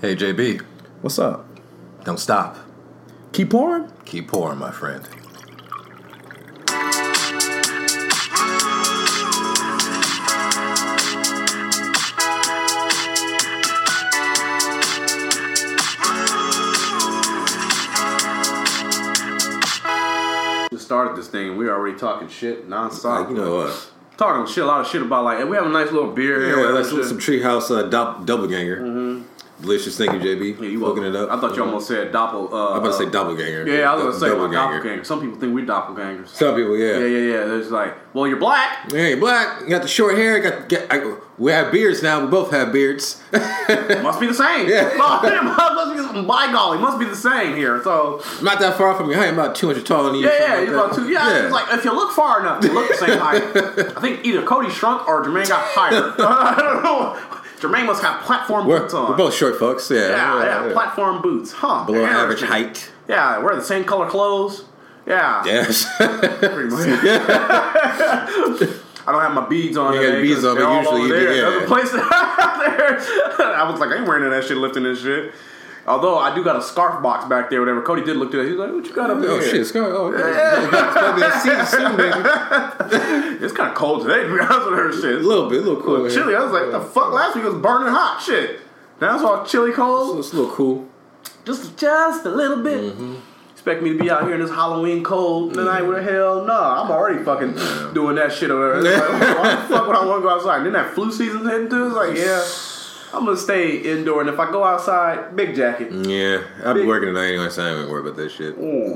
Hey, JB. What's up? Don't stop. Keep pouring? Keep pouring, my friend. Just started this thing. We were already talking shit nonstop. You know what? Talking shit, a lot of shit about and we have a nice little beer here. Yeah, that's some Treehouse doppelganger. Mm-hmm. Delicious. Thank you, JB. Yeah, you hooking it up. I thought you almost said I'm about to say doppelganger. Yeah, I was going to say doppelganger. Some people think we're doppelgangers. Some people, yeah. Yeah. There's like, well, you're black. Yeah, you're black. You got the short hair. We have beards now. We both have beards. Must be the same. Yeah. By golly, must be the same here. So I'm not that far from you. I'm about 200 taller than you. Yeah, you're about 2. Yeah, it's like if you look far enough, you look the same height. I think either Cody shrunk or Jermaine got higher. I don't know. Jermaine must have platform boots on. We're both short folks. Yeah. Platform boots. Huh. Below average height. Yeah, wear the same color clothes. Yeah. Yes. Pretty much. I don't have my beads on. You got beads on, but usually you do. There's a place there. I was like, I ain't wearing that shit, lifting this shit. Although I do got a scarf box back there, whatever. Cody did look to it. He was like, "What you got up there?" Oh shit, scarf. Oh yeah. It's gonna be a season soon, baby. It's kind of cold today, to be honest with her. Shit, A little cool. Chilly. I was like, "The fuck?" Last week was burning hot. Shit. Now it's all chilly cold. So it's a little cool. Just a little bit. Mm-hmm. Expect me to be out here in this Halloween cold tonight? Where the hell? No, I'm already fucking doing that shit over there. Like, why the fuck would I want to go outside? And then that flu season's hitting too. It's like, yeah. I'm gonna stay indoor, and if I go outside, big jacket. Yeah, I'll be working tonight anyway, so I ain't worry about that shit.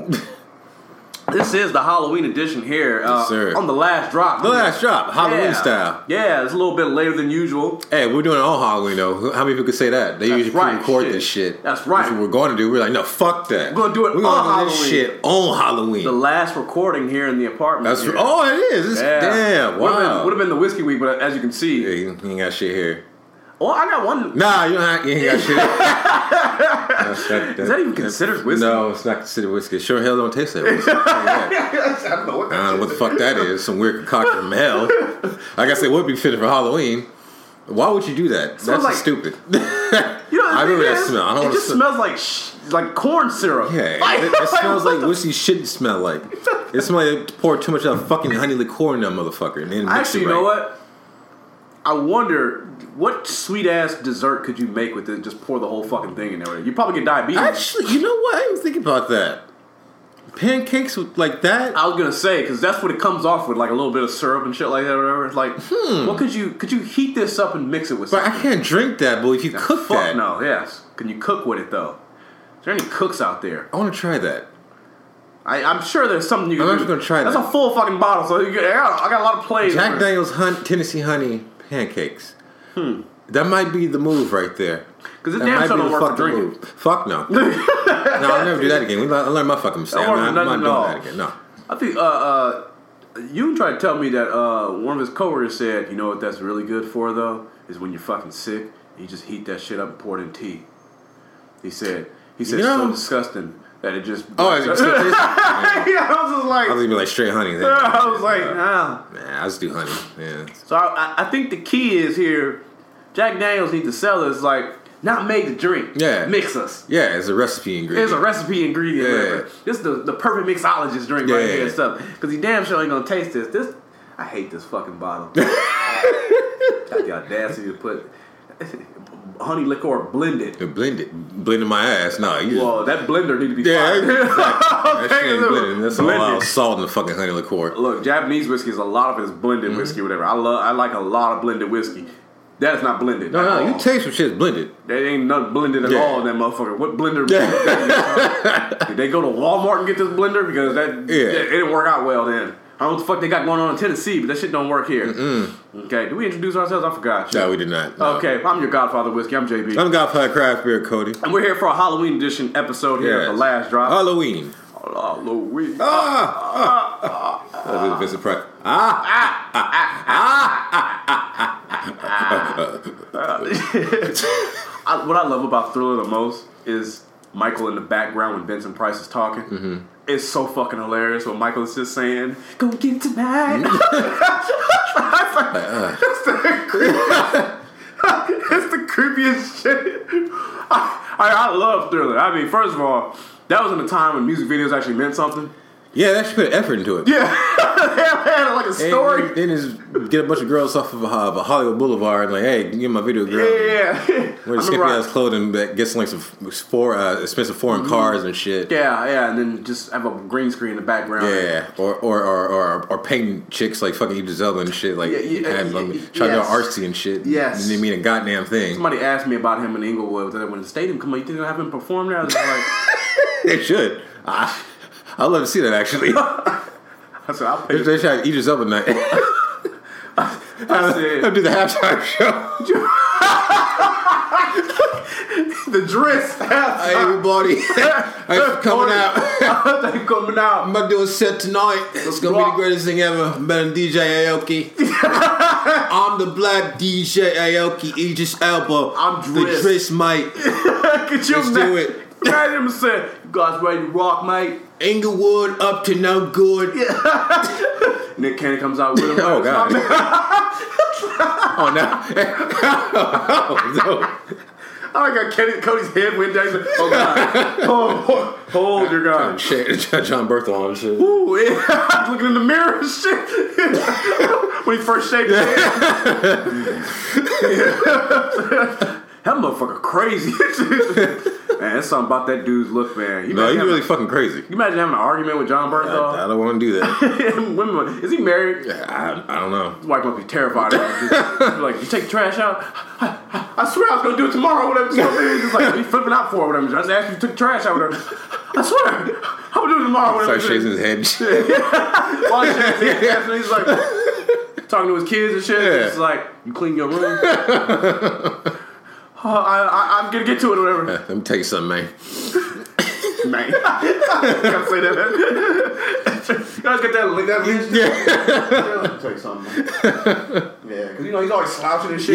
This is the Halloween edition here. Yes, sir. On the last drop. Halloween style. Yeah, it's a little bit later than usual. Hey, we're doing it on Halloween though. How many people could say that? They usually pre-record this shit. That's right. That's what we're going to do. We're like, no, fuck that. We're gonna do it on Halloween. This shit on Halloween. The last recording here in the apartment. It is. Damn. Wow. Would have been the whiskey week, but as you can see, yeah, you ain't got shit here. Well, I got one. Nah, you ain't got shit. Is that even considered whiskey? No, it's not considered whiskey. Sure hell don't taste like whiskey. I don't know what the fuck that is. Some weird concoction from hell. I guess it would be fitted for Halloween. Why would you do that? That's like, stupid. I remember that smell. I don't want to. It just smells like corn syrup. Yeah, it smells like whiskey shouldn't smell like. It smells like they poured too much of fucking honey liqueur in that motherfucker. And then actually, you know what? I wonder what sweet ass dessert could you make with it? Just pour the whole fucking thing in there. You probably get diabetes. Actually, you know what? I didn't think about that. Pancakes with like that. I was gonna say because that's what it comes off with, like a little bit of syrup and shit like that. Or whatever. It's like, what could you heat this up and mix it with? Something? But I can't drink that. But if you cook that, no, yes. Can you cook with it though? Is there any cooks out there? I want to try that. I'm sure there's something you can do. I'm just gonna try that. That's a full fucking bottle. So I got a lot of plays. Jack Daniel's Tennessee Honey pancakes. That might be the move right there. Because it damn sure don't work for drinking. Fuck no. No, I'll never do that again. I learned my fucking mistake. I'm not doing that again. No. I think you tried to tell me that one of his coworkers said, you know what that's really good for though is when you're fucking sick and you just heat that shit up and pour it in tea. He said it's so disgusting that it just. Oh, it just tastes. Yeah, I was just like. I was even like straight honey. Then. I was like, nah. Nah, I just do honey. Yeah. So I think the key is here. Jack Daniels needs to sell us like not made to drink. Yeah. Mix us. Yeah, it's a recepe ingredient. It's a recipe ingredient. Yeah. This is the perfect mixologist drink right here and stuff. Because he damn sure ain't gonna taste this. I hate this fucking bottle. Got the audacity to put honey liqueur blended. Blended my ass. No, that blender need to be fired. Exactly. That shit ain't blended. That's a lot of salt in the fucking honey liqueur. Look, Japanese whiskey is a lot of it is blended whiskey or whatever. I like a lot of blended whiskey. That is not blended. No, you taste some shit's blended. That ain't nothing blended at all in that motherfucker. What blender? Did they go to Walmart and get this blender? Because it didn't work out well then. I don't know what the fuck they got going on in Tennessee, but that shit don't work here. Okay, did we introduce ourselves? I forgot. No, we did not. No. Okay, I'm your Godfather Whiskey. I'm JB. I'm Godfather Craft Beer, Cody. And we're here for a Halloween edition episode here at the last drop. Halloween. I'll do the Vincent Price. What I love about Thriller the most is Michael in the background when Vincent Price is talking. It's so fucking hilarious when Michael is just saying, "Go get it tonight." It's the creepiest shit. I love Thriller. I mean, first of all, that was in a time when music videos actually meant something. Yeah, they actually put effort into it. Yeah, they had like a story. Then just get a bunch of girls off of a Hollywood Boulevard and like, hey, give me my video girl. Yeah. Wear the skimpy ass clothing that gets like some expensive foreign cars and shit. Yeah, and then just have a green screen in the background. Yeah, or painting chicks like fucking Idris Elba and shit, like trying to go artsy and shit. Yes, and they mean a goddamn thing. Somebody asked me about him in Inglewood when the stadium come on. You think they'll have him perform there? I was like, they should. I'd love to see that actually. I said, I'll pay. They should Idris Elba night. I'll do the halftime show. The dress. Hey everybody, I'm coming out. I'm coming out. I'm about to do a set tonight. It's gonna be the greatest thing ever. Better than DJ Aoki. I'm the black DJ Aoki, Idris Elba. I'm dressed. The dress mate. Could you Let's do it. Imagine him saying, "You guys ready to rock, mate?" Inglewood up to no good. Yeah. Nick Cannon comes out with him. Oh god. Oh no. Oh no. I got Cody's head went down. Like, oh god. Oh, hold your gun. John Berthel and shit. Ooh, yeah. Looking in the mirror and shit. When he first shaved his head. That motherfucker crazy. Man, there's something about that dude's look, man. No, he's really fucking crazy. You imagine having an argument with John Berthel? I don't want to do that. Is he married? I don't know. His wife must be terrified of him. Like, you take the trash out? I swear I was going to do it tomorrow. Whatever. Just like, he's flipping out for it. Whatever. I just asked you to take the trash out. Whatever. I swear. I'm going to do it tomorrow. Whatever. Start shaking his head. While he's shaking his head, and he's like, talking to his kids and shit. Yeah. It's like, you clean your room? I'm gonna get to it or whatever. Let me tell you something, man. Man. Gotta say that. You guys get that link that list? Yeah. Let me tell you something, man. Yeah, because you know he's always slouching and shit.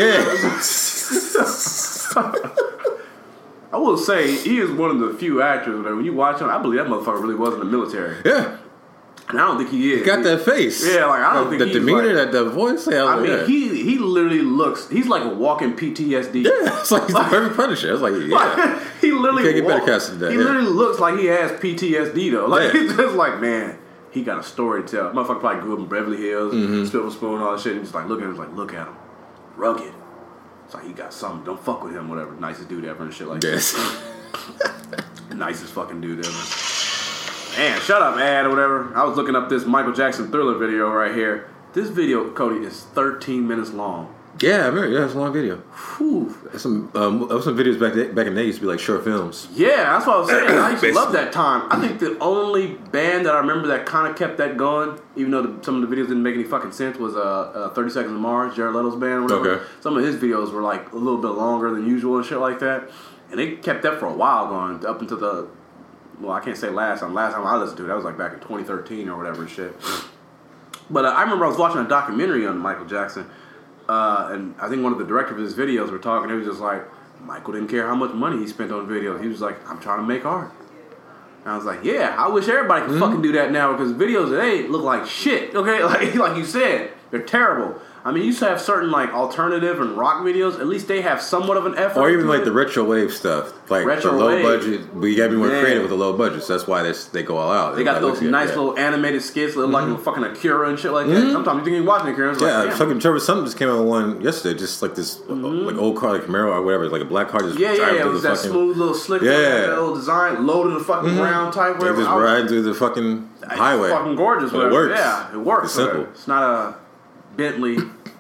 Yeah. I will say, he is one of the few actors that when you watch him, I believe that motherfucker really was in the military. Yeah. And I don't think he is. He got that face. Yeah, like I don't think the he's demeanor, like, that voice. I mean, he literally looks. He's like a walking PTSD. Yeah, it's like he's the perfect Punisher. It's like, yeah, he literally you can't get better casted than that. He literally looks like he has PTSD though. Like he's just like, man, he got a story to tell. Motherfucker probably grew up in Beverly Hills, Silver Spoon, all that shit. And just like look at him, like look at him, rugged. It's like he got something. Don't fuck with him. Whatever, nicest dude ever and shit like that. Nicest fucking dude ever. Man, shut up, ad or whatever. I was looking up this Michael Jackson Thriller video right here. This video, Cody, is 13 minutes long. Yeah, I remember. Yeah, it's a long video. Whew. Some videos back in the day used to be like short films. Yeah, that's what I was saying. I used to love that time. I think the only band that I remember that kind of kept that going, even though some of the videos didn't make any fucking sense, was 30 Seconds to Mars, Jared Leto's band or whatever. Okay. Some of his videos were like a little bit longer than usual and shit like that. And they kept that for a while going, up until the... Well, I can't say last time. Last time I listened to it, that was like back in 2013 or whatever and shit. But I remember I was watching a documentary on Michael Jackson, and I think one of the directors of his videos were talking. It was just like, Michael didn't care how much money he spent on videos. He was like, I'm trying to make art. And I was like, yeah, I wish everybody could fucking do that now because videos today look like shit. Okay, like you said, they're terrible. I mean, you used to have certain like alternative and rock videos. At least they have somewhat of an effort. Or even like the retro wave stuff, like retro the low wave. Budget. But you gotta be more creative with the low budget. So that's why they go all out. They got those nice little animated skits, that look like fucking Akira and shit like that. Sometimes you think you're watching Akira. Yeah, fucking Trevor Something just came out with one yesterday, just like this like old car, like Camaro or whatever, like a black car just driving it was that smooth little slick, that little design, low to the fucking ground type. Whatever. Just riding through the fucking highway. It's fucking gorgeous. It works. Yeah, it works. It's simple. It's not a Bentley.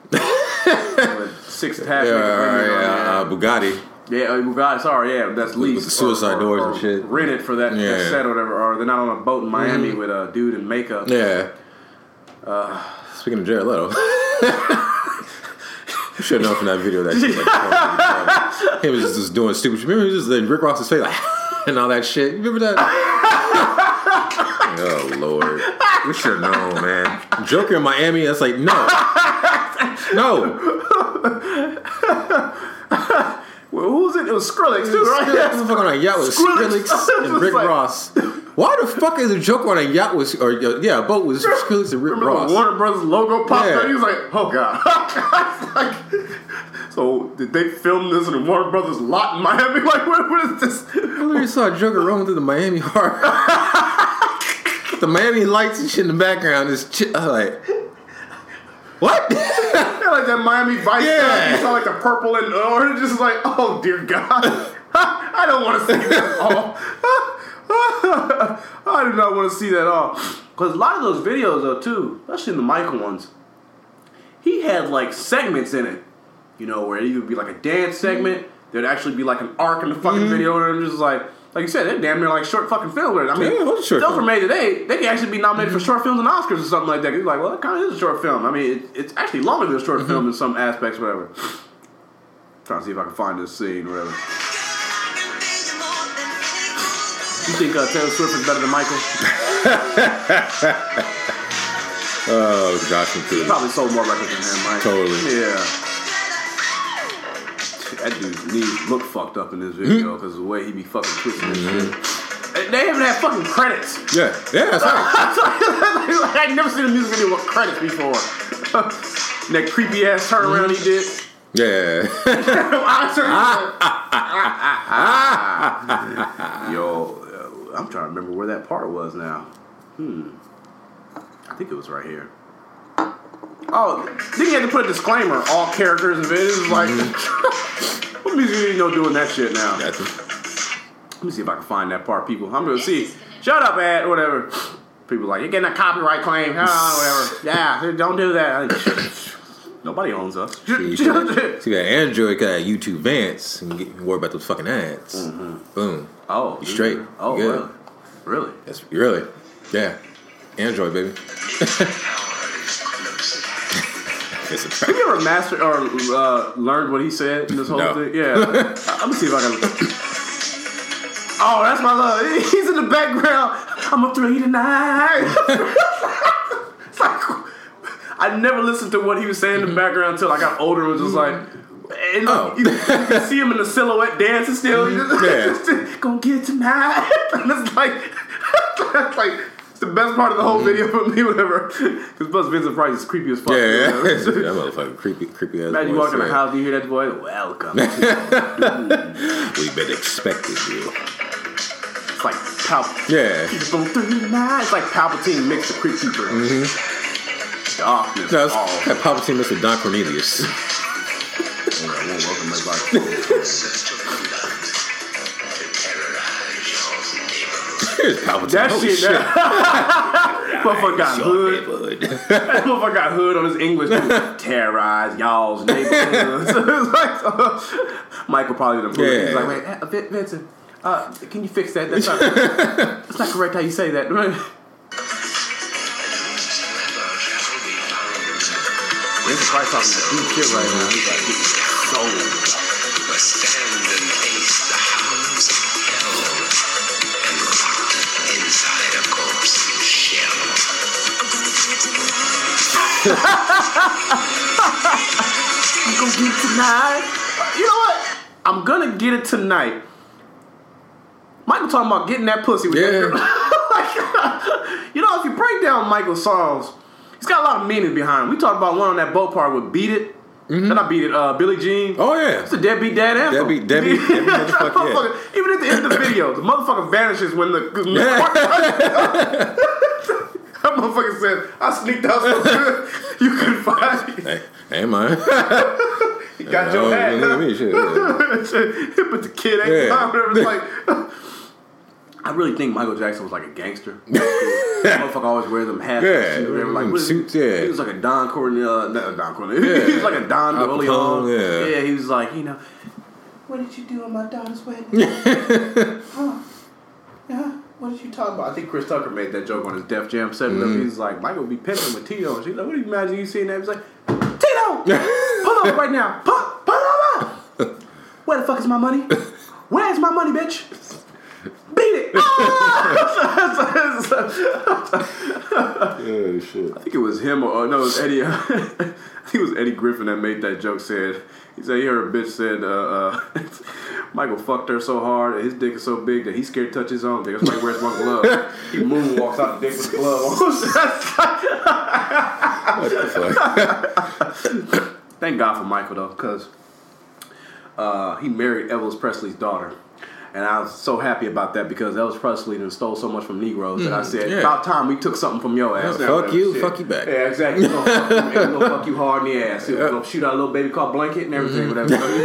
With 6 attachments. Bugatti. Yeah, Bugatti. Sorry, that's leased. With the suicide doors and shit. Rented for that set or whatever. Or they're not on a boat in Miami with a dude in makeup. Yeah. Speaking of Jared Leto. You should have known from that video that shit. He was just doing stupid shit. Remember he was just Rick Ross's face like, and all that shit. You remember that? Oh, Lord. We should have known, man. Joker in Miami, that's like, no. No. Well, who was it? It was Skrillex, too, right? Skrillex was fucking on a yacht with Skrillex and Rick Ross. Why the fuck is a Joker on a yacht with, or a boat with Skrillex and Rick Ross? Warner Brothers logo popped up. He was like, oh god. So did they film this in the Warner Brothers lot in Miami? Like, what is this? I literally saw Joker rolling through the Miami Harbor. The Miami lights and shit in the background is like, what? Yeah, like that Miami Vice stuff. You saw like the purple and orange. Just like, oh dear God, I don't want to see that at all. I do not want to see that at all. Because a lot of those videos, though, too, especially the Michael ones, he had like segments in it. You know, where it would be like a dance segment. There'd actually be like an arc in the fucking video, and just like you said, they're damn near like short fucking films. I mean, those were made today. They can actually be nominated for short films and Oscars or something like that. It's like, well, it kind of is a short film. I mean, it's actually longer than a short film in some aspects, whatever. Trying to see if I can find this scene, whatever. You think Taylor Swift is better than Michael? Oh, Josh and He probably sold more records than him, right? Totally. Yeah. That dude's knees look fucked up in this video because of the way he be fucking twisting his shit. They haven't had fucking credits. Yeah, that's right. Like, I'd never seen a music video with credits before. That creepy ass turnaround he did. Yeah. Yo, I'm trying to remember where that part was now. I think it was right here. Oh, then you had to put a disclaimer. All characters and videos. Like, what music video you know doing that shit now? That's it. Let me see if I can find that part, people. I'm going to see. Shut up, ad, whatever. People like, you're getting a copyright claim. Whatever. Yeah, don't do that. Nobody owns us. See that Android got YouTube Vance and get worried about those fucking ads. Boom. Oh, you straight. Oh, good. Really? That's really. Yeah. Android, baby. Have you ever mastered or learned what he said in this whole thing? Yeah. I'm gonna see if I can. Oh, that's my love. He's in the background. I'm a 3 tonight. It's like, I never listened to what he was saying in the background until I got older and was just like, and you can see him in the silhouette dancing still. Just, gonna get it tonight. And it's like, it's the best part of the whole video for me, whatever. Because plus Vincent Price is creepy as fuck. Yeah. That motherfucker creepy ass. Imagine you walk in the house, you hear that voice, welcome. We been expecting you. It's like Palpatine. Yeah. It's like Palpatine mixed the Crypt Keeper. Darkness. No, it's like Palpatine mixed with Don Cornelius. Palpatine. That shit. Motherfucker got hood. That motherfucker got hood on his English. Terrorize y'all's neighborhoods. It's like, Michael probably the movie. He's like, wait, Vincent, can you fix that? That's not correct how you say that. Vincent Price talking deep shit right now. He's like, getting so. Stand and ace the hounds of hell and locked inside a corpse shell. I'm gonna get it tonight. You know what? I'm gonna get it tonight. Michael talking about getting that pussy with that girl. You know, if you break down Michael's songs, he's got a lot of meaning behind him. We talked about one on that boat part with Beat It. Not Beat It, Billie Jean. Oh, yeah. It's a deadbeat dad anthem. Deadbeat motherfucker, yeah. Even at the end of the video, the motherfucker vanishes when the that motherfucker said, I sneaked out so good, you couldn't find me. Hey, man. He got your hat. Look at me, shit. But the kid ain't whatever. It's like, I really think Michael Jackson was like a gangster. That motherfucker always wears them hats and shit. Like, suits, He was like a Don Cornelius. Not Don Cornelius. He was like a Don DeLeon. Yeah, he was like, you know, what did you do on my daughter's wedding? What did you talk about? I think Chris Tucker made that joke on his Def Jam 7. He's like, Michael be pimping with Tito. And she's like, what do you imagine you seeing that? He's like, Tito! Pull up right now. Pull up! Where the fuck is my money? Where's my money, bitch? Beat it! Oh, shit. I think it was him or no, it was Eddie. I think it was Eddie Griffin that made that joke. He said he heard a bitch said Michael fucked her so hard and his dick is so big that he's scared to touch his own dick. That's why he wears one glove. He moonwalks out the dick with the glove on. What the fuck? Thank God for Michael though, because he married Elvis Presley's daughter. And I was so happy about that because Elvis Presley done stole so much from Negroes that I said, about time we took something from your ass. Fuck you back. Yeah, exactly. We're gonna fuck you hard in the ass. We're gonna shoot out a little baby called Blanket and everything, whatever.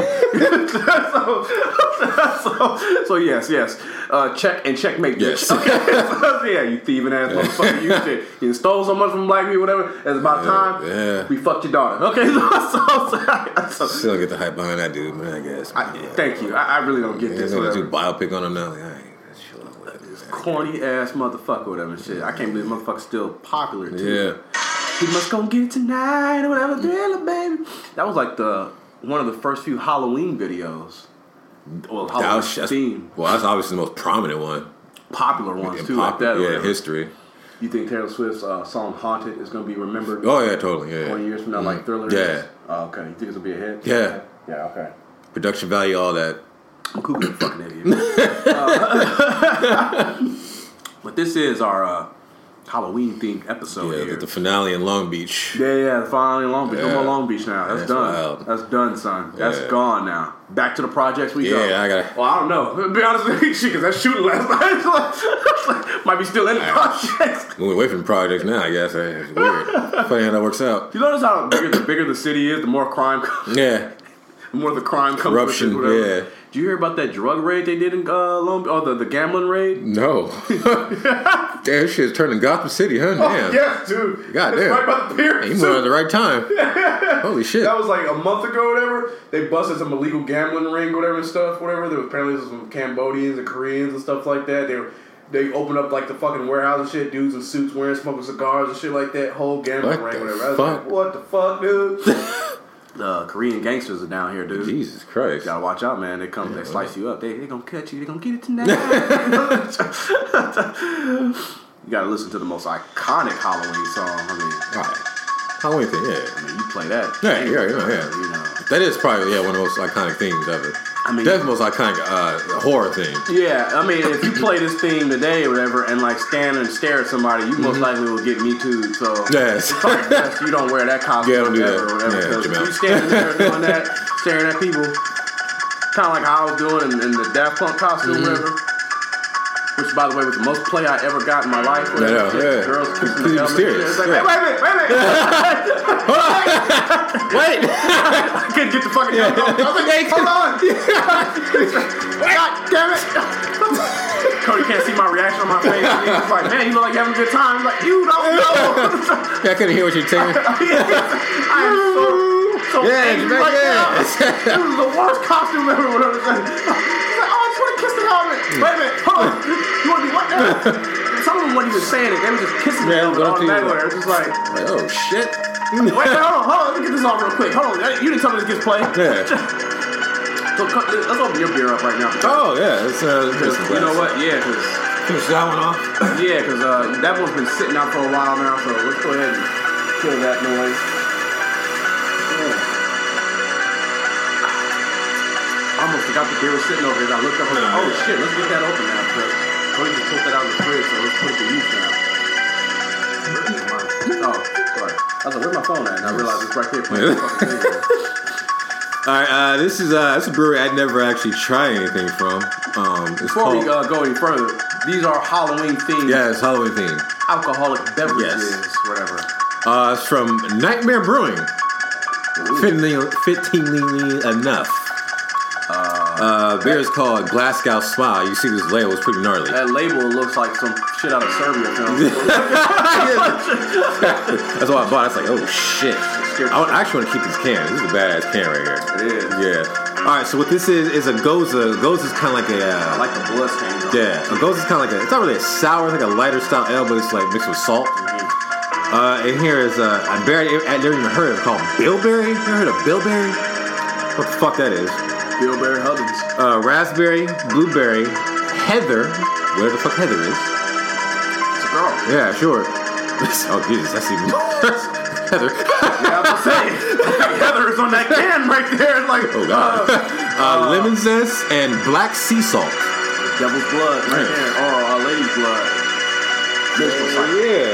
So yes. Check and checkmate. Yes. Okay. Yeah, you thieving ass motherfucker. You stole so much from black people, whatever. It's about time we fucked your daughter. Okay, so still get the hype behind that dude, man. I guess. Thank you. I really don't get this. Gonna do biopic on him now. Like, chill out with this corny ass motherfucker, whatever and shit. I can't believe motherfucker's still popular too. Yeah. He must go get it tonight or whatever, baby. That was like one of the first few Halloween videos. Well, Halloween theme. Well, that's obviously the most prominent one. Popular ones too, like that. Yeah, history. You think Taylor Swift's song "Haunted" is going to be remembered? Oh yeah, totally. Yeah. 20 years from now, like Thriller. Yeah. Oh, okay. You think it's going to be a hit? Yeah. Yeah. Okay. Production value, all that. I'm cool with fucking idiot. But this is our Halloween themed episode here. The finale in Long Beach. Yeah, the finale in Long Beach. No more Long Beach now. That's done. Wild. That's done, son. That's gone now. Back to the projects we go. Yeah, I got it. Well, I don't know. To be honest with you, because that shooting last night might be still in the projects. Moving away from the projects now, I guess. It's weird. Funny how that works out. You notice how the bigger the city is, the more crime comes. Yeah. The more the crime comes. Corruption, yeah. Did you hear about that drug raid they did in Long Beach? Oh, the gambling raid? No. Damn, shit's turning Gotham City, huh? Oh, Damn. yes, dude. God damn. Right by the pier. You moved at the right time. Holy shit. That was like a month ago or whatever. They busted some illegal gambling ring, whatever and stuff, whatever. There was apparently some Cambodians and Koreans and stuff like that. They opened up like the fucking warehouse and shit. Dudes in suits wearing smoking cigars and shit like that. Whole gambling ring, whatever. I was like, what the fuck, dude? The Korean gangsters are down here, dude. Jesus Christ. You gotta watch out, man. They come, they slice you up. They gonna cut you. They gonna get it tonight. You gotta listen to the most iconic Halloween song. I mean, right. Halloween thing, yeah. I mean, you play that. Yeah. You know. That is probably, one of the most iconic themes ever. I mean, that's the most iconic horror theme. Yeah, I mean, if you play this theme today or whatever and like stand and stare at somebody, you most likely will get Me Too. So yes. It's probably best you don't wear that costume don't do that. or whatever. Yeah, Because if you standing there doing that, staring at people, kind of like how I was doing in the Daft Punk costume or whatever. Which, by the way, was the most play I ever got in my life. Yeah. Girls kissing the mysterious. It's like, wait a minute. Hold on. Wait. I couldn't get the fucking helmet off. I was like, hold on. God damn it. Cody can't see my reaction on my face. He's like, man, you look like you're having a good time. He's like, you don't know. I couldn't hear what you're saying. I am so angry right now. This is the worst costume ever. Whatever. He's like, oh, I just want to kiss the helmet. Wait a minute. Hold on. You want to do what now? Some of them weren't even saying it. They were just kissing the helmet automatically. It was just like, oh, shit. Wait, hold on. Let me get this off real quick. Hold on. You didn't tell me this gets played. Yeah. So let's open your beer up right now. Oh, yeah. You know what? Yeah, because... Finish that one off? Yeah, because that one's been sitting out for a while now, so let's go ahead and kill that noise. I almost forgot the beer was sitting over here. I looked up and I was like, oh shit, let's get that open now. Because Cody just took that out of the fridge, so let's put it to use now. Oh, sorry. I was like, where's my phone at? And I realized it's right there. Alright, this is a brewery I'd never actually tried anything from. Before we go any further, these are Halloween themed. Yeah, it's Halloween themed. Alcoholic beverages, whatever. It's from Nightmare Brewing. Fittingly enough. Beer is called Glasgow Smile. You see this label, it's pretty gnarly. That label looks like some shit out of Serbia film. That's why I bought it. It's like, oh shit. I actually want to keep this can. This is a badass can right here. It is. Yeah. Alright, so what this is a Goza. Goza is kind of like a... I like the blood stain. Yeah. A Goza is kind of like it's not really a sour, it's like a lighter style ale, but it's like mixed with salt. And here is I've never even heard of it, called Bilberry. You ever heard of Bilberry? What the fuck that is? Bilberry Hubbins. Raspberry, blueberry, heather, whatever the fuck heather is. It's a girl. Yeah, sure. Oh Jesus, that's even worse. Heather. Yeah, I'm saying. Heather is on that can right there. Like, oh god. Lemon zest and black sea salt. Devil's blood right there, or lady's blood. Yeah.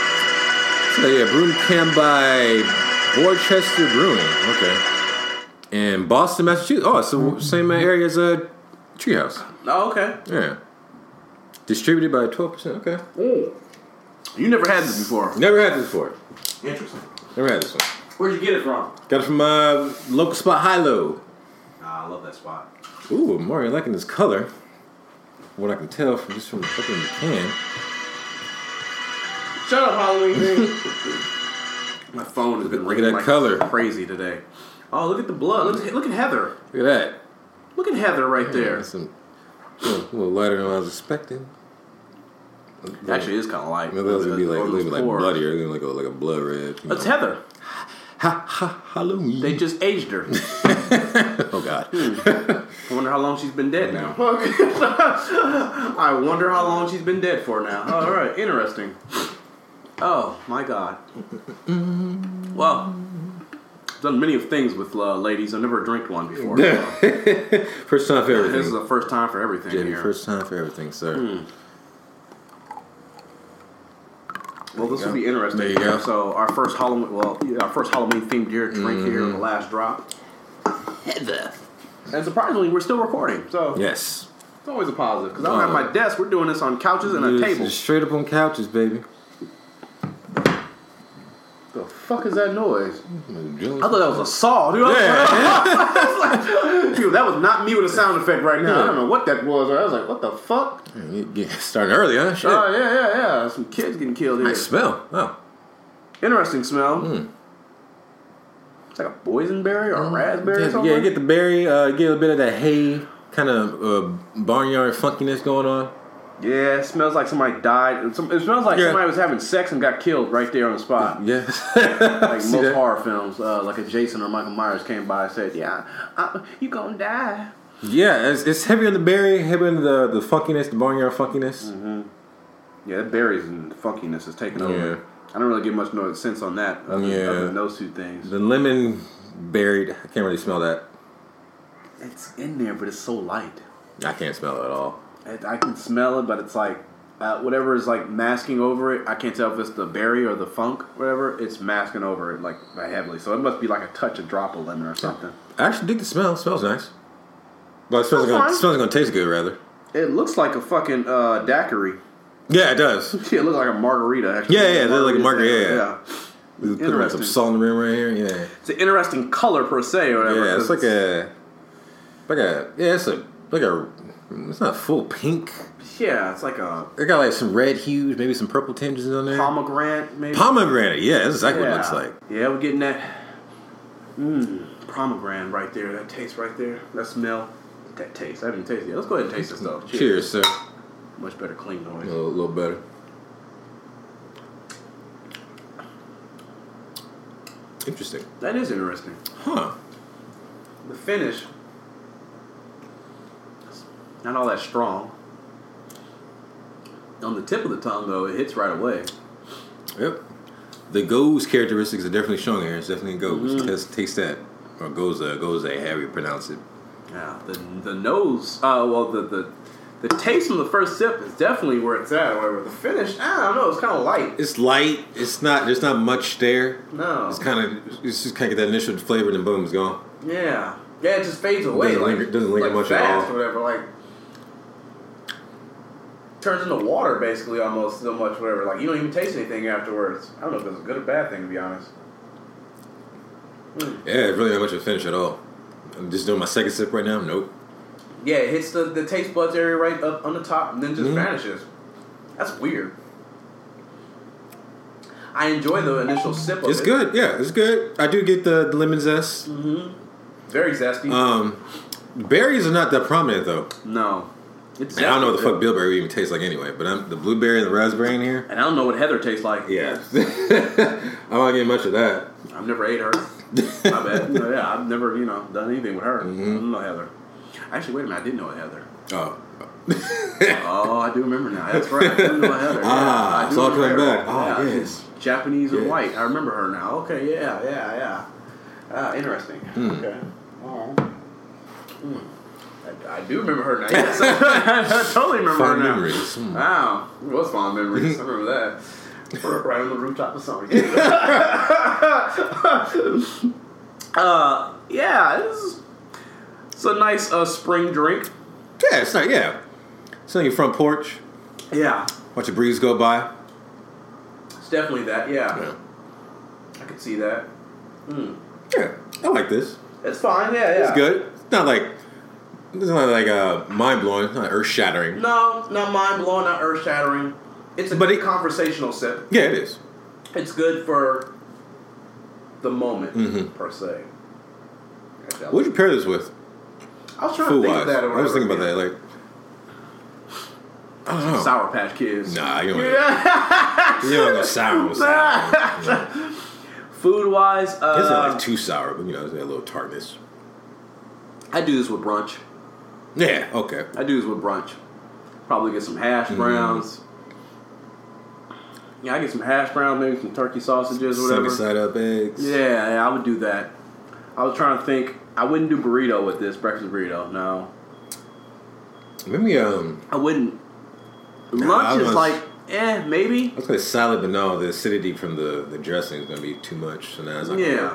So yeah, brewed can by Borchester Brewing. Okay. In Boston, Massachusetts. Oh, it's the same area as Treehouse. Oh, okay. Yeah. Distributed by 12%. Okay. Ooh. You never had this before. Never had this before. Interesting. Never had this one. Where'd you get it from? Got it from local spot Hilo. I love that spot. Ooh, I'm already liking this color. What I can tell from just from the fucking can. Shut up, Halloween thing. My phone has been ringing that like color. crazy today. Oh, look at the blood. Look at Heather. Look at that. Look at Heather right there. That's a little lighter than I was expecting. Actually, it's kind of light. Maybe those would be like bloodier, like a blood red. That's Heather. Halloween. They just aged her. Oh God. I wonder how long she's been dead now. I wonder how long she's been dead for now. All right, interesting. Oh my God. Well, I've done many of things with ladies. I've never drank one before. So. First time for everything. This is the first time for everything Jenny, here. first time for everything, sir. Well, this will be interesting. There you go. So our first Halloween, themed drink here in the last drop. Heather. And surprisingly, we're still recording. So Yes. it's always a positive because I don't have my desk. We're doing this on couches and a table. Straight up on couches, baby. The fuck is that noise? I Yeah. thought that was a saw, dude. Dude, that was not me with a sound effect right now. I don't know what that was. I was like, what the fuck? Starting early, huh? Shit. Oh, yeah. Some kids getting killed here. Nice smell. Oh. Interesting smell. It's like a boysenberry or a raspberry or something. Yeah, you get the berry, get a little bit of that hay kind of barnyard funkiness going on. Yeah, it smells like somebody died. It smells like somebody was having sex and got killed right there on the spot. Yeah. Like most horror films, like a Jason or Michael Myers came by and said, "Yeah, you gonna die." Yeah, it's heavy on the berry, heavy on the funkiness, the barnyard funkiness. Mm-hmm. Yeah, that berries and funkiness is taking over. Yeah. I don't really get much sense on that other than those two things. The lemon berry, I can't really smell that. It's in there, but it's so light. I can't smell it at all. I can smell it, but it's like whatever is like masking over it. I can't tell if it's the berry or the funk, whatever. It's masking over it like heavily. So it must be like a touch, a drop of lemon or something. I actually dig the smell. It smells nice. But it smells like going to taste good, rather. It looks like a fucking daiquiri. Yeah, it does. Yeah, it looks like a margarita, actually. Yeah, it looks like a margarita. Yeah. We put some salt in the rim right here. Yeah. It's an interesting color per se, or whatever. Yeah, it's it's not full pink. Yeah, it's like a It got like some red hues, maybe some purple tinges on there. pomegranate, maybe. Pomegranate, yeah, that's exactly what it looks like. Yeah, we're getting that pomegranate right there. That taste right there. That smell. That taste. I haven't tasted it yet. Let's go ahead and taste this though. Cheers, sir. Much better clean noise. A little better. Interesting. That is interesting. Huh. The finish, not all that strong. On the tip of the tongue, though, it hits right away. Yep. The goes characteristics are definitely showing here. It's definitely goes. Taste that. Or goes, however you pronounce it. Yeah. The nose, the taste from the first sip is definitely where it's at. However, the finish, I don't know, it's kind of light. It's light. It's not. There's not much there. No. It's just kind of get that initial flavor, and then boom, it's gone. Yeah. Yeah, it just fades away. Doesn't linger much at all. Or whatever. Like turns into water basically almost so much. Whatever. Like you don't even taste anything afterwards. I don't know if it's a good or bad thing to be honest. Yeah, it's really not much of a finish at all. I'm just doing my second sip right now. Nope. Yeah, it hits the taste buds area right up on the top and then just vanishes. That's weird. I enjoy the initial sip of it. It's good. Yeah, it's good. I do get the lemon zest. Mm-hmm. Very zesty. Berries are not that prominent though. No. It's I don't know what the fuck bilberry even tastes like anyway, but the blueberry and the raspberry in here. And I don't know what Heather tastes like. Yeah. I'm not getting much of that. I've never ate her. I bet. Yeah, I've never, done anything with her. I don't know Heather. Actually, wait a minute. I did know Heather. Oh. Oh, I do remember now. That's right. I do know Heather. Yeah, it's all coming back. Oh, yeah, yes. Japanese and white. I remember her now. Okay, yeah. Interesting. Okay. Oh. I do remember her now. Yes. I totally remember Fond her now. memories. Wow. It was fond memories. I remember that. Right on the rooftop of something. Yeah, it's a nice spring drink. Yeah, it's not. Yeah, it's on your front porch. Yeah, Watch the breeze go by. it's definitely that. Yeah. I could see that. Yeah, I like this. It's fine. Yeah, It's good. It's not like mind blowing. It's not earth shattering. No, not mind blowing, not earth shattering. It's a good conversational sip. Yeah, it is. It's good for the moment per se. What would you pair this with? I was trying to think of that. I was thinking about that. Like, I don't know. Sour Patch Kids. Nah, you don't. You don't go sour. Food wise, it's not like too sour, but it's got a little tartness. I do this with brunch. Yeah, okay. I do this with brunch. Probably get some hash browns. Yeah, I get some hash browns, maybe some turkey sausages or whatever. Sunny side up eggs. Yeah, I would do that. I was trying to think. I wouldn't do burrito with this, breakfast burrito. No. Maybe I wouldn't. Lunch is like, maybe. I was gonna say salad, but no, the acidity from the dressing is gonna be too much. So now it's like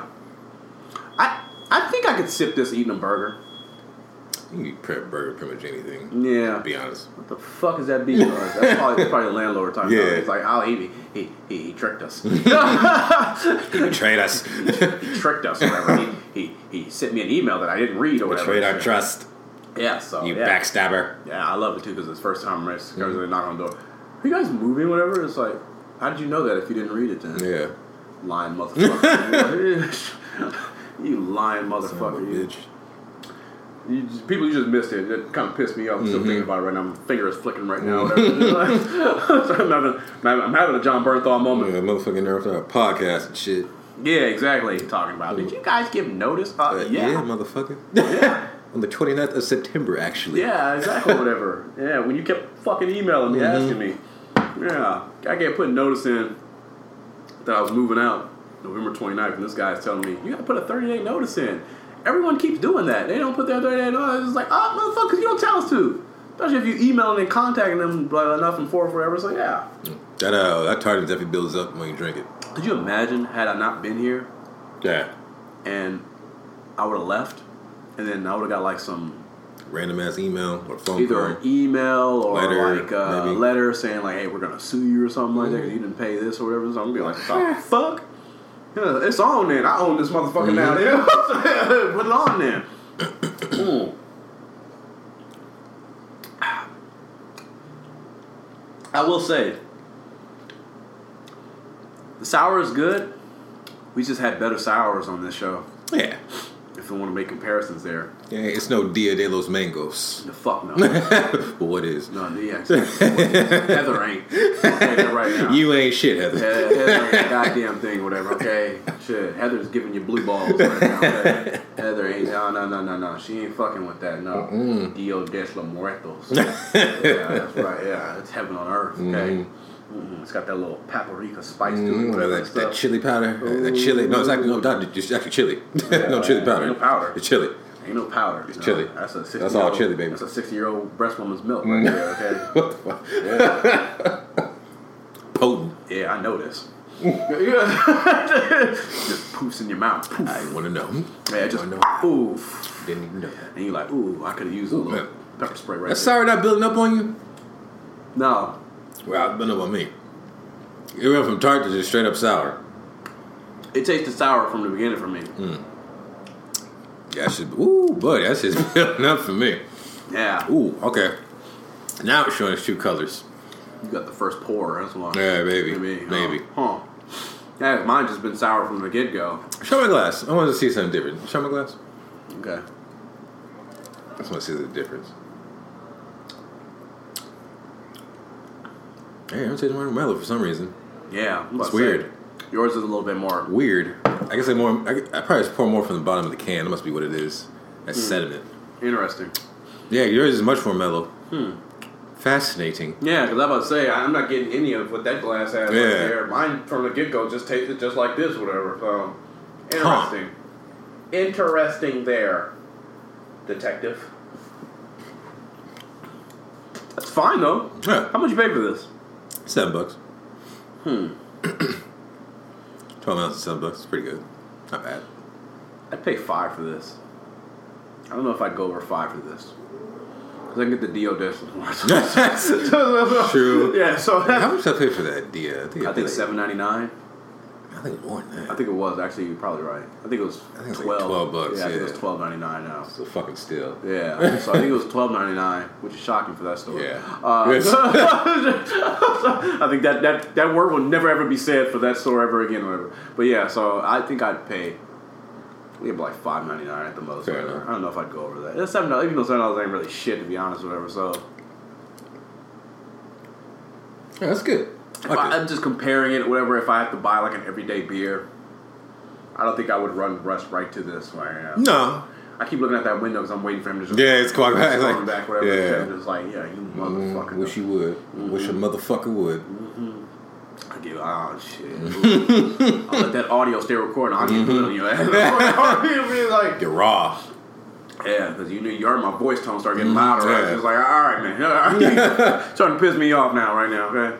I think I could sip this eating a burger. You can eat burger pretty much anything. Yeah. To be honest. What the fuck is that beef? That's probably the landlord talking about it. It's like, he tricked us. He betrayed us. He tricked us or whatever. He sent me an email that I didn't read or whatever. Betrayed our trust. Yeah, so you backstabber. Yeah, I love it too because it's the first time I knock on the door. Are you guys moving? Whatever. It's like, how did you know that if you didn't read it then? Yeah. Lying motherfucker. You lying motherfucker. People, you just missed it. It kind of pissed me off. I'm still thinking about it right now. My finger is flicking right now. I'm having a John Bernthal moment. Yeah, motherfucking nerd podcast and shit. Yeah, exactly. Talking about. Did you guys give notice? Yeah, motherfucker. Yeah. On the 29th of September, actually. Yeah, exactly. Whatever. Yeah, when you kept fucking emailing me, asking me. Yeah, I kept putting notice in that I was moving out November 29th, and this guy's telling me, you got to put a 30-day notice in. Everyone keeps doing that. They don't put their 30-day notice. It's like, motherfucker, because you don't tell us to. Especially if you emailing and contacting them enough and for forever. It's like, yeah. That tardiness definitely builds up when you drink it. Could you imagine had I not been here? Yeah. And I would have left, and then I would have got like some random ass email or phone either call. An email or letter, like a letter saying like, hey, we're gonna sue you or something like that because you didn't pay this or whatever. So I'm gonna be like, what the fuck? Yeah, it's on then. I own this motherfucker now. Put it on then. I will say, the sour is good. We just had better sours on this show. Yeah. If we want to make comparisons there. Yeah, it's no Dia de los Mangos. The fuck no. But what is? No, yeah. Heather ain't. I'll say that right now. You ain't shit, Heather. Heather ain't a goddamn thing, whatever, okay? Shit, Heather's giving you blue balls right now, okay? Heather ain't, no. She ain't fucking with that, no. Dio de los Muertos. Yeah, that's right, yeah. It's heaven on earth, okay? It's got that little paprika spice to it. That chili powder. That chili. No, it's actually chili. No chili powder. Ain't no powder. It's chili. Ain't no powder. It's chili. That's all chili, baby. That's a 60-year-old breast woman's milk right there, okay? What the fuck? Yeah. Potent. Yeah, I know this. Just poofs in your mouth. Poof. I want to know. Yeah, just poof. Didn't even know. And you're like, ooh, I could have used a little pepper spray right That there. sour not building up on you? No. Well, it's building up on me. It went from tart to just straight up sour. It tasted sour from the beginning for me. Yeah, that shit. Ooh, buddy, that's just building up for me. Yeah. Ooh, okay. Now it's showing its true colors. You got the first pour. That's why. Yeah, maybe. Huh. Yeah, mine just been sour from the get-go. Show my glass. I want to see something different. Show my glass. Okay. I just want to see the difference. Hey, I'm tasting more mellow for some reason. Yeah. It's weird. Yours is a little bit more weird. I guess I probably just pour more from the bottom of the can. That must be what it is. That's sediment. interesting. Yeah, yours is much more mellow. Fascinating. Yeah, because I'm about to say, I'm not getting any of what that glass has right there. Mine, from the get-go, just tasted just like this, whatever. So, interesting. Interesting there, detective. That's fine, though. Yeah. How much you pay for this? $7. 12 ounces, $7. It's pretty good. Not bad. I'd pay $5 for this. I don't know if I'd go over $5 for this. Because I can get the Dio Destin. True. Yeah, so how much did I pay for that Dia? I think $7.99. I think more than that. I think it was actually. You're probably right. I think it was 12. Like $12. Yeah, I think it was $12.99 now. It's a fucking steal. Yeah, so I think it was $12.99, which is shocking for that store. Yeah. I think that word will never ever be said for that store ever again, or whatever. But yeah, so I think I'd pay. We have like $5.99 at the most. Fair enough. I don't know if I'd go over that. It's $7, even though $7 ain't really shit to be honest, whatever. So Yeah, that's good. I'm just comparing it, whatever. If I have to buy like an everyday beer, I don't think I would rush right to this where I am. No. I keep looking at that window because I'm waiting for him to just It's quite back. like, back, whatever. Yeah. I'm just like, yeah, you motherfucker. Wish you would. Wish a motherfucker would. I give, oh shit. I'll let that audio stay recording. I'll get it on your ass. Like, You're raw. yeah, because you heard my voice tone start getting louder. Yeah. I was just like, all right, man. Starting to piss me off now, right now, okay?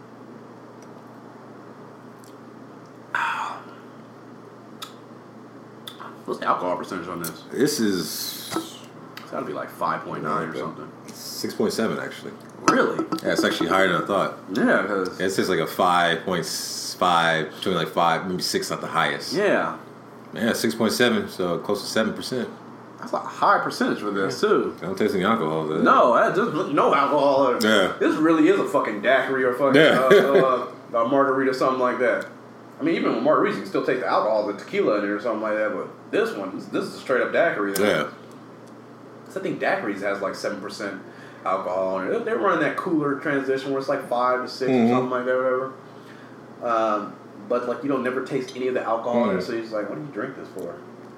What's the alcohol percentage on this? This is It's got to be like 5.9 or something. 6.7 actually. Really? Yeah, it's actually higher than I thought. Yeah, because... It's just like a 5.5, between like 5, maybe 6 at the highest. Yeah. Yeah, 6.7, so close to 7%. That's a high percentage for this, too. I don't taste any alcohol. Though. No, just no alcohol. Yeah. This really is a fucking daiquiri or fucking a margarita or something like that. I mean, even with margaritas, you can still take the alcohol, the tequila in it or something like that, but this one, this is a straight up daiquiri. Yeah. So I think daiquiris has like 7% alcohol in it. They're running that cooler transition where it's like 5 to 6 or something like that, whatever. But like you don't never taste any of the alcohol in it, so you're just like, what do you drink this for?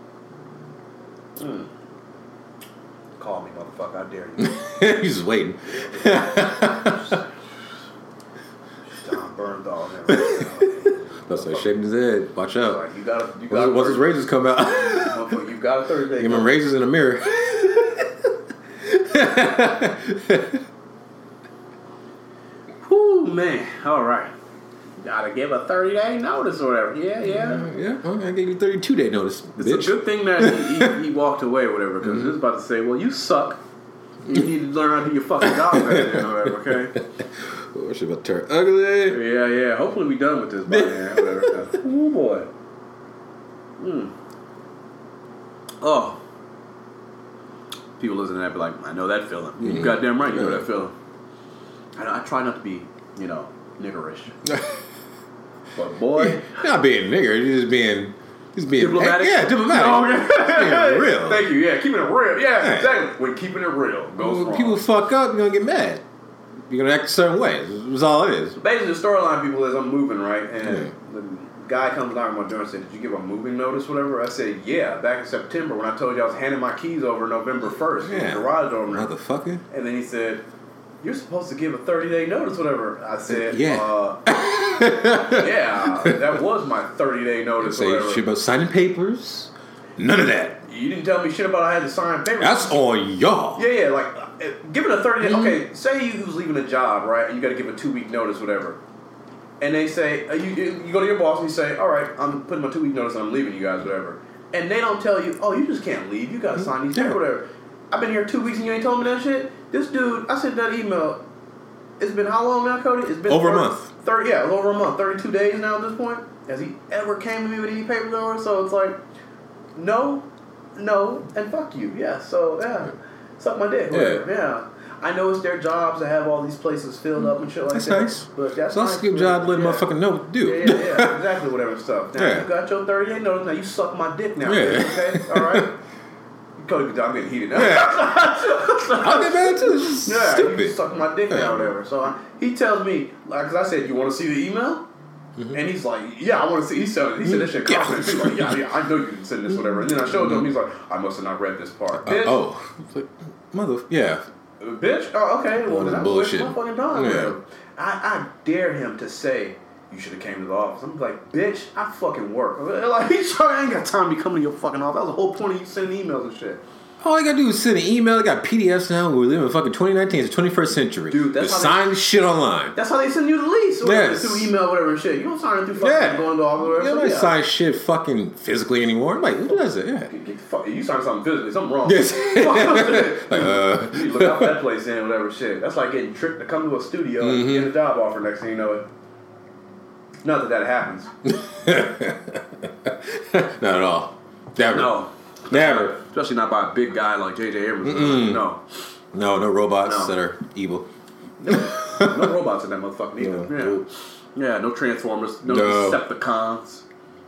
Call me, motherfucker, I dare you. He's just waiting. John Bernthal. That's like shaving his head. Watch out. Like, you got Once his razors come out, you got a Thursday. give him razors in the mirror. Whoo, man. All right. Gotta give a 30-day notice or whatever. Yeah. Yeah, okay, I gave you 32-day notice, It's bitch. a good thing that he walked away or whatever, because he was about to say, well, you suck. You need to learn how to do your fucking job better or whatever, okay? Oh, shit about to turn ugly. Yeah. Hopefully we done with this by then. Whatever. Oh, boy. Oh. People listen to that be like, I know that feeling. You goddamn right you know that feeling. I try not to be, niggerish. But boy. Not being nigger, you're just being Diplomatic? Yeah, diplomatic. Oh, okay. Just being real. Thank you. Yeah, keeping it real. Yeah, exactly. When keeping it real goes When wrong. people fuck up, you're gonna get mad. You're gonna act a certain way. That's all it is. Basically, the storyline, people, is I'm moving, right? And the guy comes down to my door and said, did you give a moving notice, whatever? I said, yeah, back in September when I told you I was handing my keys over November 1st. Yeah. The garage owner. Motherfucker. And then he said, you're supposed to give a 30-day notice, whatever. I said, Yeah. yeah, that was my 30-day notice, Say whatever. shit about signing papers. None of that. You didn't tell me shit about I had to sign papers. That's on y'all. Yeah, like, give it a 30-day... Okay, say you was leaving a job, right, and you got to give a 2-week notice, whatever. And they say... You go to your boss and you say, all right, I'm putting my 2-week notice and I'm leaving you guys, whatever. And they don't tell you, oh, you just can't leave. You got to sign these papers, whatever. I've been here 2 weeks and you ain't told me that shit? This dude, I sent that email... It's been how long now, Cody? It's been over a month. Over a month. 32 days now at this point. Has he ever came to me with any papers over? So it's like, no, and fuck you. Yeah, so, yeah. Suck my dick. Yeah. I know it's their jobs to have all these places filled up and shit like That's that. nice. But that's so nice. that's a good job letting motherfucker know what to do. Yeah, exactly, whatever stuff. Now, you got your 30-day notice. Now, you suck my dick now. Yeah. Okay? All right? Cody, I'm getting heated now. I'll get mad too. It's just stupid. You suck my dick now, whatever. So he tells me, like, because I said, you want to see the email? And he's like, yeah, I want to see. He said that shit confident. He's like, yeah, I know you can send this, whatever. And then I showed him. He's like, I must have not read this part. Bitch. Bitch? Oh, okay. Well, that's bullshit. My fucking time. Yeah. I dare him to say, you should have came to the office. I'm like, bitch, I fucking work. Like, I ain't got time to be coming to your fucking office. That was the whole point of you sending emails and shit. All you gotta do is send an email. They got PDFs now. We live in fucking 2019. It's the 21st century. Dude, that's just how sign the shit online. That's how they send you the lease. Or Yes. through email, whatever shit. You don't sign it through fucking going to office or whatever. You don't sign shit fucking physically anymore. I'm like, who does it? Yeah. Get the fuck, you sign something physically, something wrong. Yes. You need to look out that place in, whatever shit. That's like getting tricked to come to a studio and get a job offer next thing you know it. Not that happens. Not at all. Never. No. Never. Especially not by a big guy like J.J. Abrams. No. No robots that are evil. No robots in that motherfucking either. Yeah, no Transformers, no Decepticons.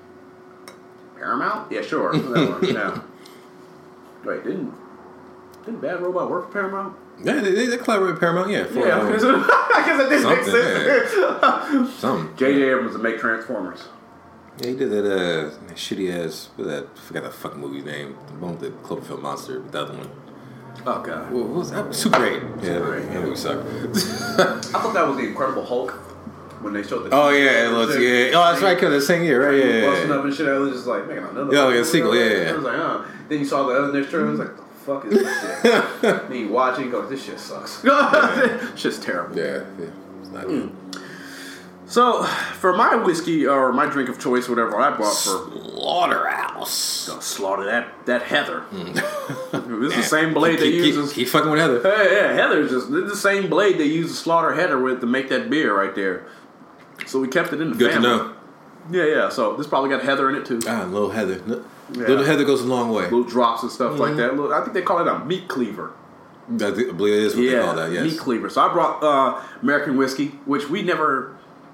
Paramount? Yeah, sure. That one. Yeah. Wait, didn't Bad Robot work for Paramount? Yeah, they collaborate with Paramount, yeah. For, I guess that didn't make sense. Something. J.J. Abrams to make Transformers. Yeah, he did that shitty ass. What was that? I forgot that fucking movie's name. The one with the Cloverfield monster. The other one. Oh god. What was that? Super 8. That movie sucked. I thought that was the Incredible Hulk when they showed the. Oh yeah, it was. Yeah. Oh, that's right. Because the same year, right? Yeah. Busting up and shit. I was just like, man, another. Yeah, like a sequel. Yeah. I was like, Then you saw the other next trailer. I was like, the fuck is this shit? Then you watch it and go, this shit sucks. Shit's terrible. Yeah. It's not good. So, for my whiskey or my drink of choice, whatever I bought for Slaughterhouse. gonna slaughter that Heather. This is the same blade they use. Keep fucking with Heather. Yeah, Heather's just the same blade they use to slaughter Heather with to make that beer right there. So we kept it in the Good family. to know. Yeah. So this probably got Heather in it too. Little Heather. Little Heather goes a long way. Little drops and stuff like that. I think they call it a meat cleaver. I believe it is what they call that. Yes. Meat cleaver. So I brought American whiskey, which we never.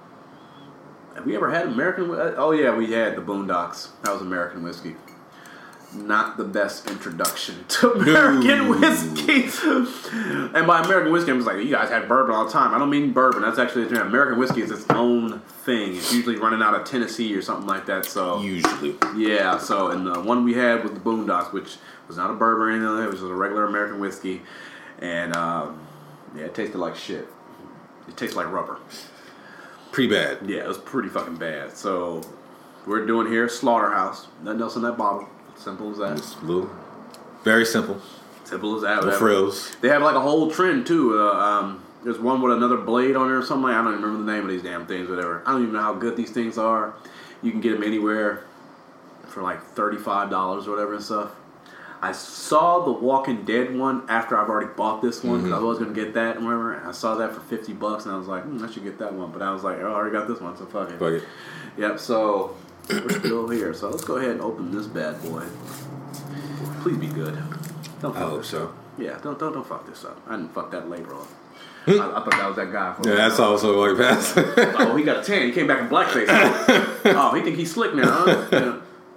Have we ever had American? Oh yeah, we had the Boondocks. That was American whiskey. Not the best introduction to American whiskey. And by American whiskey, I'm just like, you guys had bourbon all the time. I don't mean bourbon. That's actually the term. American whiskey is its own thing. It's usually running out of Tennessee or something like that. So usually, yeah. So and the one we had was the Boondocks, which was not a bourbon or anything like that. It was just a regular American whiskey, and it tasted like shit. It tasted like rubber. Pretty bad. Yeah, it was pretty fucking bad. So we're doing here Slaughterhouse. Nothing else in that bottle. Simple as that. It's blue. Very simple. Simple as that. No frills. They have like a whole trend too. There's one with another blade on there or something. I don't even remember the name of these damn things. Whatever. I don't even know how good these things are. You can get them anywhere for like $35 or whatever and stuff. I saw the Walking Dead one after I've already bought this one because I was going to get that and whatever. And I saw that for $50 and I was like, I should get that one. But I was like, I already got this one, so fuck it. Fuck it. Yep, so we're still here. So let's go ahead and open this bad boy. Please be good. Don't fuck I hope this so. up. Yeah, don't fuck this up. I didn't fuck that label up. I thought that was that guy. Yeah, that's also what he passed. Oh, he got a 10. He came back in blackface. Oh, he think he's slick now, huh? Yeah.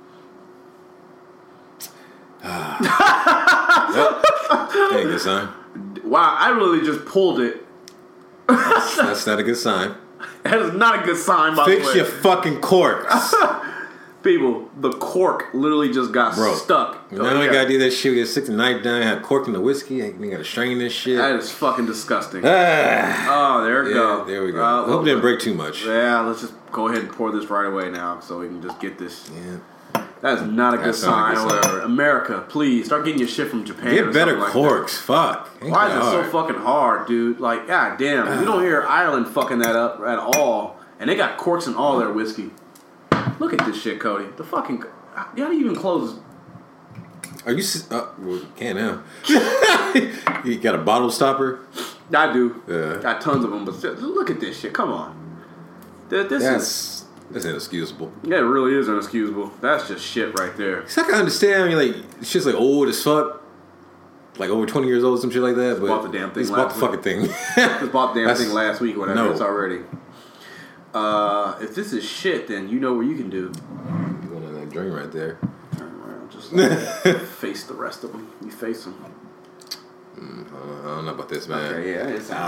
Hey, good sign. Wow, I really just pulled it. That's not a good sign. That is not a good sign, by the way. Fix your fucking corks. People, the cork literally just got stuck. Now we gotta do that shit. We gotta stick the knife down, have cork in the whiskey. We gotta strain this shit. That is fucking disgusting. Oh, there we go. There we go. I hope it didn't break too much. Yeah, let's just go ahead and pour this right away now so we can just get this. Yeah. That is not a good sign. Not a good sign. America, please start getting your shit from Japan. Get better like corks. Fuck. Why is it so fucking hard, dude? Like, god damn. We don't hear Ireland fucking that up at all. And they got corks in all their whiskey. Look at this shit, Cody. The fucking. How do you even close? Are you? Well, you can now. You got a bottle stopper? I do. Yeah. Got tons of them, but look at this shit. Come on. That's inexcusable. Yeah, it really is inexcusable. That's just shit right there. Cause I can understand. I mean, like, shit's like old as fuck. Like over 20 years old, some shit like that. But bought the damn thing. Just bought the fucking thing. Just bought the damn thing last week, whatever. No. It's already. If this is shit, then you know what you can do. You want that drink right there. Turn around, just face the rest of them. You face them. I don't know about this, man. Okay, yeah, it's.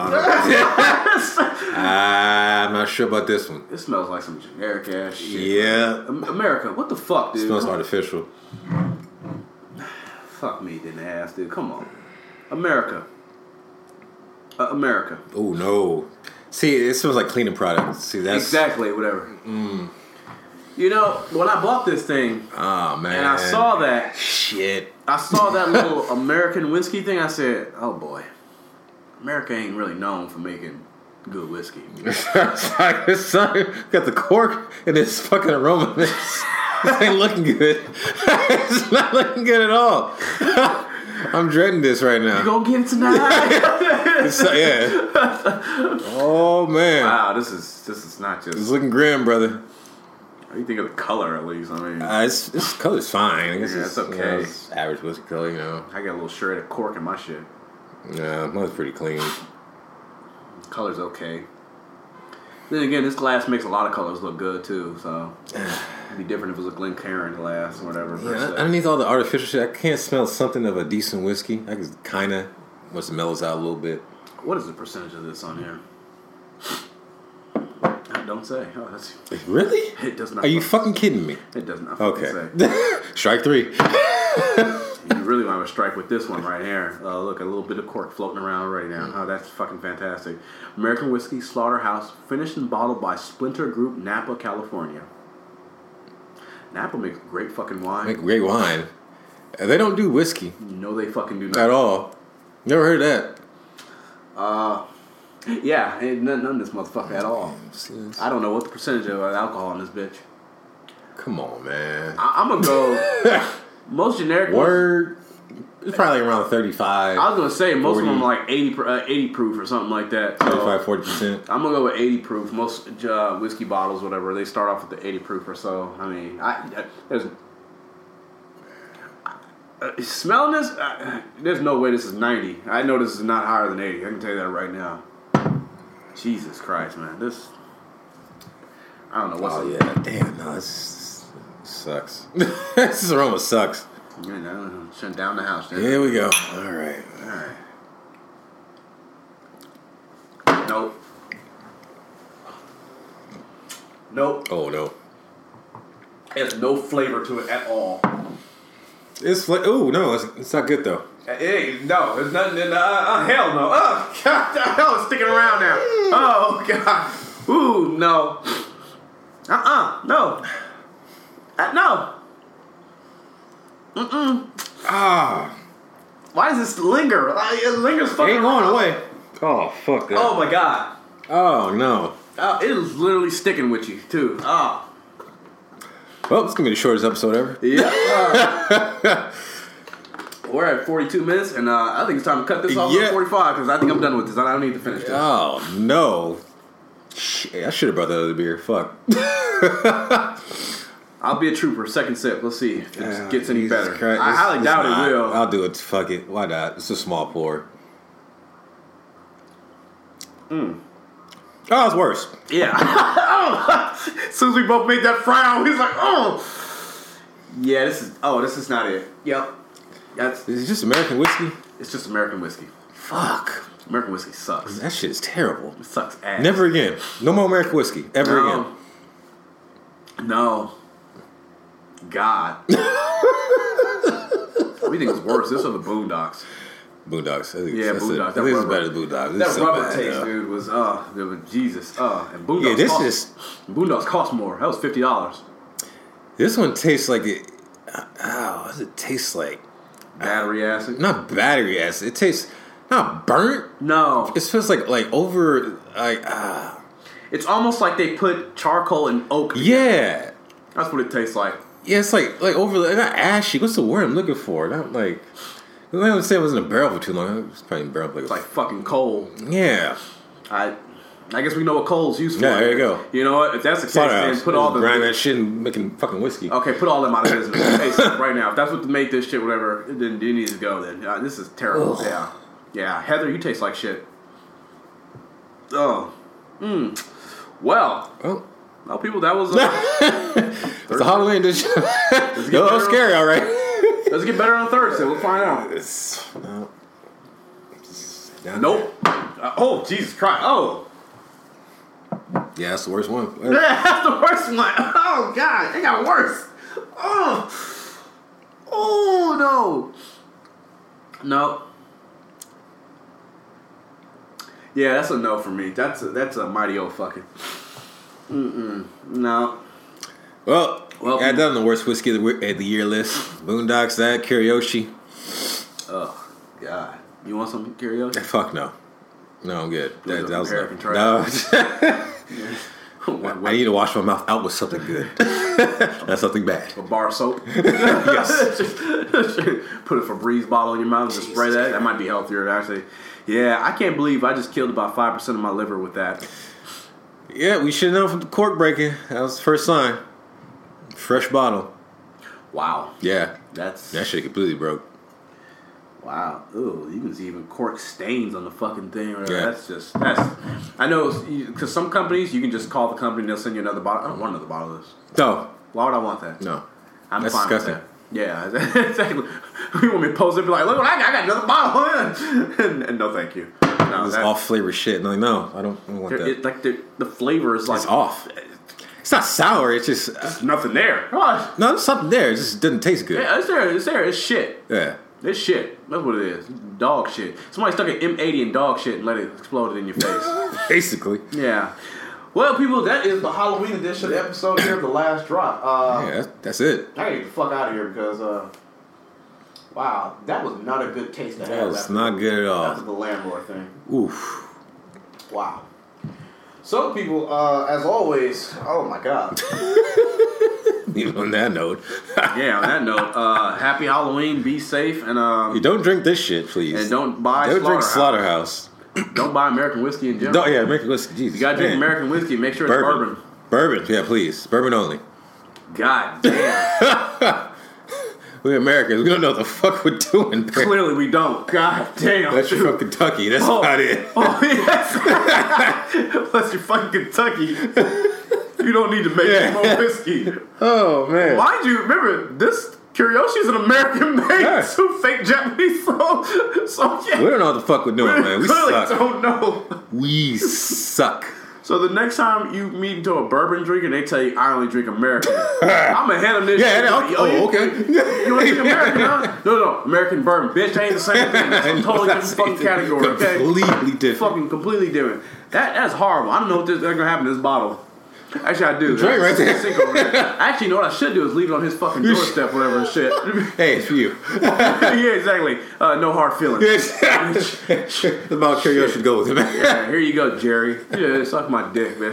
I'm not sure about this one. It smells like some generic ass shit. Yeah. America, what the fuck, dude? It smells artificial. Fuck me, didn't ask, dude. Come on, America. America. Oh no. See, it smells like cleaning products. See, that's exactly whatever. You know, when I bought this thing, Oh man. and I saw that shit. I saw that little American whiskey thing, I said, oh boy. America ain't really known for making good whiskey. It's got the cork and it's fucking aroma. This ain't looking good. It's not looking good at all. I'm dreading this right now. You gonna get it tonight? Yeah. Oh man. Wow, this is not just. It's looking grim, brother. What do you think of the color, at least? I mean, This color's fine. I guess it's okay. You know, it's average whiskey color, you know. I got a little shredded cork in my shit. Yeah, mine's pretty clean. Color's okay. Then again, this glass makes a lot of colors look good too. So it'd be different if it was a Glencairn glass or whatever. Yeah, underneath all the artificial shit, I can't smell something of a decent whiskey. I can kind of, once it mellows out a little bit. What is the percentage of this on here? I don't say. Oh, that's Really? it. Does not. Are you fucking kidding me? It does not. Okay. Say. Strike three. You really want to strike with this one right here. Look, a little bit of cork floating around right now. Oh, that's fucking fantastic. American Whiskey Slaughterhouse, finished and bottled by Splinter Group, Napa, California. Napa makes great fucking wine. Make great wine. They don't do whiskey No, they fucking do not. at all. Never heard of that. Yeah, ain't none of this motherfucker at all. I don't know what the percentage of alcohol in this bitch. Come on, man. I'm gonna go most generic ones. Word. It's probably around 35. I was gonna say most 40. of them like 80 proof or something like that. So 35, 40%. I'm gonna go with 80 proof. Most whiskey bottles, whatever, they start off with the 80 proof or so. I mean, there's smelling this. There's no way this is 90. I know this is not higher than 80. I can tell you that right now. Jesus Christ, man, this. I don't know what's. Oh yeah, damn. No, this sucks. This aroma sucks. You know, shut down the house. Then. Here we go. All right. Nope. Nope. Oh no. There's no flavor to it at all. It's like, oh no, it's not good though. Hey, no, there's nothing in hell no. Oh, God, the hell is sticking around now. Oh, God. Ooh, no. No. No. Why does this linger? It lingers fucking Ain't going around. away. Oh fuck that. Oh, my God. Oh no. It is literally sticking with you, too. Oh. Well, it's gonna be the shortest episode ever. Yeah. We're at 42 minutes, and I think it's time to cut this off at 45, because I think I'm done with this. I don't need to finish this. Oh no. Shit, I should have brought that other beer. Fuck. I'll be a trooper. Second sip. Let's see if it gets any Jesus better. Christ. I highly doubt not. it will. I'll do it. Fuck it. Why not? It's a small pour. Oh, it's worse. Yeah. As soon as we both made that frown, he's like, oh. Yeah, this is not it. Yep. Is it just American whiskey? It's just American whiskey. Fuck. American whiskey sucks. That shit is terrible. It sucks ass. Never again. No more American whiskey. Ever again. No. God. What do you think is worse? This or the Boondocks? Boondocks. I think Yeah, that's Boondocks. I think it's better than Boondocks. That It's so rubber bad, taste, though. dude, was Jesus. And Boondocks. Yeah, this cost, is. Boondocks cost more. That was $50. This one tastes like it. What does it taste like? Battery acid. Not battery acid. It tastes not burnt. No. It feels like over like It's almost like they put charcoal and oak. yeah. That's what it tastes like. Yeah, it's like over not ashy. What's the word I'm looking for? Not like I would say it was in a barrel for too long. It was probably in a barrel for It's like fucking coal. yeah. I guess we know what coal's used for. Yeah, there you go. You know what? If that's the case, then put all the grind that shit and making fucking whiskey. Okay, put all them out of business. Hey, stop right now. If that's what to make this shit, whatever, then you need to go. Then this is terrible. Ugh. Yeah. Heather, you taste like shit. Oh. Well. Oh, People, that was. it's a Halloween dish. That was scary, all right. Let's get better on Thursday. We'll find out. Nope. Oh, Jesus Christ. Oh. Yeah, that's the worst one. That's the worst one. Oh, God. It got worse. Oh, no. No. Yeah, that's a no for me. That's a mighty old fucking. No. Well, got done the worst whiskey of the year list. Boondocks, that Karaoke. Oh God, you want some karaoke? Fuck no. No, I'm good. That was American no. What? I need to wash my mouth out with something good. Not something bad. A bar of soap. Yes. Put a Febreze bottle in your mouth and just spray that. That might be healthier, actually. Yeah, I can't believe I just killed about 5% of my liver with that. Yeah, we should know from the cork breaking. That was the first sign. Fresh bottle. Wow. Yeah. That shit completely broke. Wow. Ooh, you can see even cork stains on the fucking thing. Yeah. That's I know, because some companies, you can just call the company and they'll send you another bottle. I don't want another bottle of this. No. Why would I want that? No. I'm That's fine disgusting. with that. Yeah, exactly. You want me to post it and be like, look what I got another bottle in. and no thank you. No, It's off flavor shit. No, I don't want that. Like the flavor is like... It's off. It's not sour. It's just... There's nothing there. Gosh. No, there's something there. It just doesn't taste good. Yeah, it's there. It's there. It's shit. Yeah. It's shit. That's what it is. Dog shit. Somebody stuck an M80 in dog shit and let it explode in your face. Basically. Yeah. Well, people, that is the Halloween edition of the episode here of The Last Drop. Yeah, that's it. I gotta get the fuck out of here because, wow, that was not a good taste to have. That was not good at all. That's the landlord thing. Oof. Wow. So, people, as always, oh my God. Even on that note. Yeah, on that note, happy Halloween, be safe, and You don't drink this shit, please. and don't buy Don't drink Slaughterhouse. Slaughterhouse. Don't buy American whiskey in general. Yeah, American whiskey. Jesus. You gotta drink man. American whiskey, make sure it's bourbon. Bourbon, yeah, please. Bourbon only. God damn. We're Americans. We don't know what the fuck we're doing. Man. Clearly we don't. God damn. Unless you're from Kentucky. That's about it. Oh, yes. Unless you're fucking Kentucky. You don't need to make any more whiskey. Oh, man. Mind you, remember, this Kiriyoshi is an American made Yeah. to fake Japanese so yeah. We don't know what the fuck we're doing, man. We clearly suck. don't know. We suck. So the next time you meet into a bourbon drinker, they tell you, I only drink American. I'm ahead of this shit. Yeah, okay. You want to drink American, huh? No, American bourbon. Bitch, ain't the same thing. It's a totally different fucking category, okay? Completely different. Fucking completely different. That's horrible. I don't know what that's going to happen to this bottle. Actually, I do. Drink right there. Actually, you know what I should do is leave it on his fucking doorstep, whatever and shit. Hey, it's for you. Yeah, exactly. No hard feelings. About karaoke should go with it, man. Yeah, here you go, Jerry. Yeah, suck my dick, man.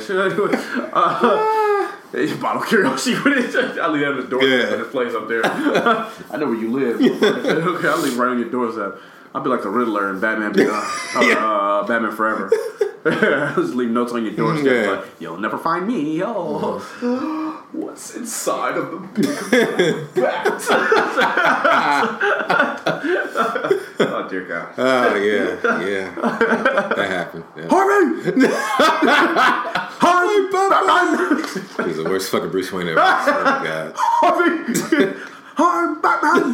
Bottle of curiosity. I'll leave that on the doorstep in this place up there. I know where you live. Okay, I'll leave it right on your doorstep. I'll be like the Riddler in Batman Batman Forever. Just leave notes on your doorstep. Yeah. Like, you'll never find me. Oh, what's inside of the big bat? Oh dear God. Oh, yeah. That happened. Yeah. Harvey! Harvey! Batman! He's the worst fucking Bruce Wayne ever. Oh, God. Harvey! Harvey! Batman!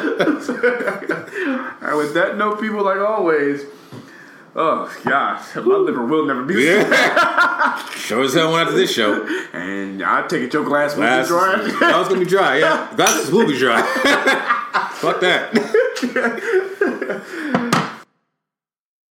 And with that note, people, like always, oh gosh, my liver will never be the same. Yeah. Sure as hell went after this show. And I take it your glass will be dry. That was gonna be dry, yeah. Glasses will be dry. Fuck that.